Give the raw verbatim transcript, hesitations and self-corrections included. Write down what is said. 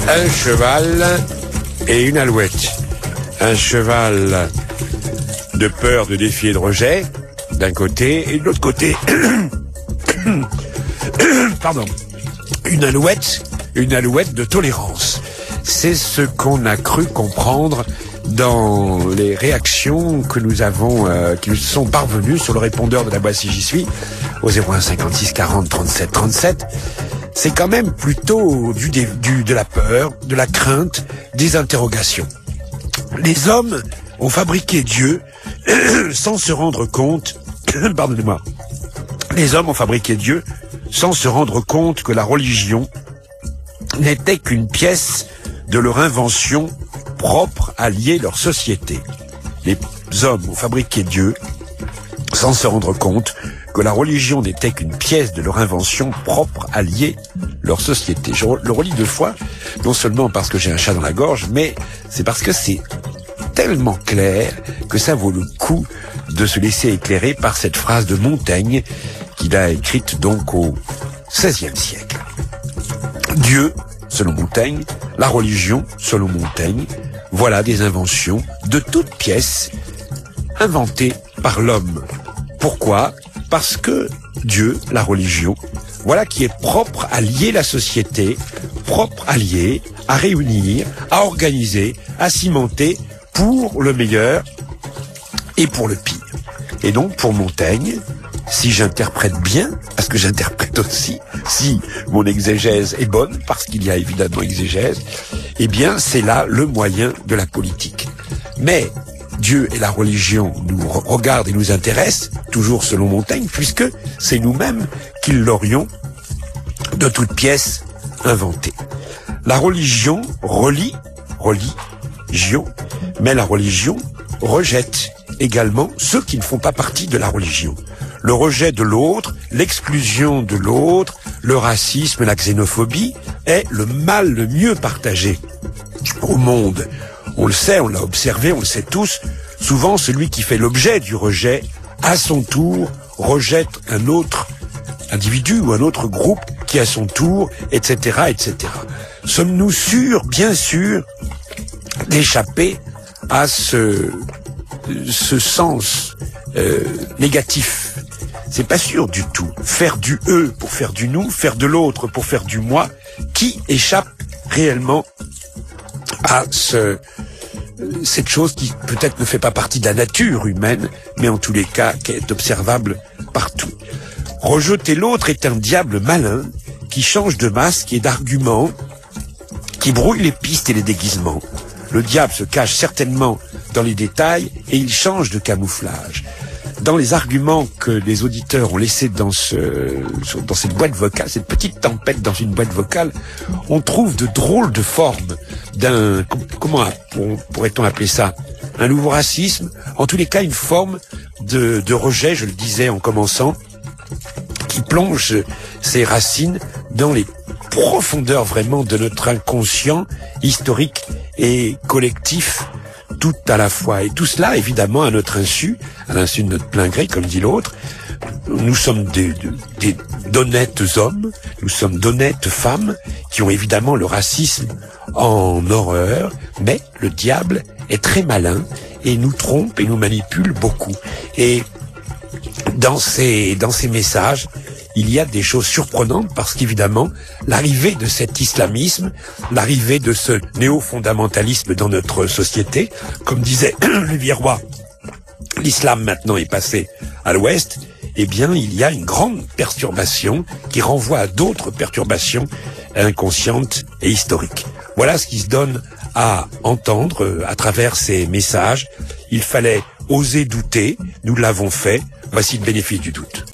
Un cheval et une alouette. Un cheval de peur, de défi et de rejet, d'un côté, et de l'autre côté, pardon, une alouette, une alouette de tolérance. C'est ce qu'on a cru comprendre dans les réactions que nous avons, euh, qui nous sont parvenues sur le répondeur de la boîte Si J'y Suis, au zéro un cinquante-six quarante trente-sept trente-sept. C'est quand même plutôt du, du, de la peur, de la crainte, des interrogations. Les hommes ont fabriqué Dieu sans se rendre compte, pardonnez-moi, les hommes ont fabriqué Dieu sans se rendre compte que la religion n'était qu'une pièce de leur invention propre à lier leur société. Les hommes ont fabriqué Dieu sans se rendre compte que la religion n'était qu'une pièce de leur invention propre à lier leur société. Je le relis deux fois, non seulement parce que j'ai un chat dans la gorge, mais c'est parce que c'est tellement clair que ça vaut le coup de se laisser éclairer par cette phrase de Montaigne qu'il a écrite donc au seizième siècle. Dieu, selon Montaigne, la religion, selon Montaigne, voilà des inventions de toutes pièces inventées par l'homme. Pourquoi ? Parce que Dieu, la religion, voilà qui est propre à lier la société, propre à lier, à réunir, à organiser, à cimenter pour le meilleur et pour le pire. Et donc, pour Montaigne, si j'interprète bien, parce que j'interprète aussi, si mon exégèse est bonne, parce qu'il y a évidemment exégèse, eh bien, c'est là le moyen de la politique. Mais Dieu et la religion nous regardent et nous intéressent, toujours selon Montaigne, puisque c'est nous-mêmes qui l'aurions de toutes pièces inventé. La religion relie, religion, mais la religion rejette également ceux qui ne font pas partie de la religion. Le rejet de l'autre, l'exclusion de l'autre, le racisme, la xénophobie est le mal le mieux partagé au monde. On le sait, on l'a observé, on le sait tous. Souvent, celui qui fait l'objet du rejet, à son tour, rejette un autre individu ou un autre groupe qui, à son tour, et cetera, et cetera. Sommes-nous sûrs, bien sûrs, d'échapper à ce, ce sens euh, négatif? C'est pas sûr du tout. Faire du eux pour faire du nous, faire de l'autre pour faire du moi, qui échappe réellement à ce, cette chose qui peut-être ne fait pas partie de la nature humaine, mais en tous les cas qui est observable partout. Rejeter l'autre est un diable malin qui change de masque et d'argument, qui brouille les pistes et les déguisements. Le diable se cache certainement dans les détails et il change de camouflage. Dans les arguments que les auditeurs ont laissés dans ce, dans cette boîte vocale, cette petite tempête dans une boîte vocale, on trouve de drôles de formes d'un, comment pourrait-on appeler ça? Un nouveau racisme, en tous les cas une forme de, de rejet, je le disais en commençant, qui plonge ses racines dans les profondeurs vraiment de notre inconscient historique et collectif tout à la fois. Et tout cela, évidemment, à notre insu, à l'insu de notre plein gré, comme dit l'autre. Nous sommes des, des, d'honnêtes hommes, nous sommes d'honnêtes femmes qui ont évidemment le racisme en horreur, mais le diable est très malin et nous trompe et nous manipule beaucoup. Et dans ces, dans ces messages, il y a des choses surprenantes parce qu'évidemment, l'arrivée de cet islamisme, l'arrivée de ce néo-fondamentalisme dans notre société, comme disait le Virois, l'islam maintenant est passé à l'ouest, eh bien, il y a une grande perturbation qui renvoie à d'autres perturbations inconscientes et historiques. Voilà ce qui se donne à entendre à travers ces messages. Il fallait oser douter, nous l'avons fait, voici le bénéfice du doute.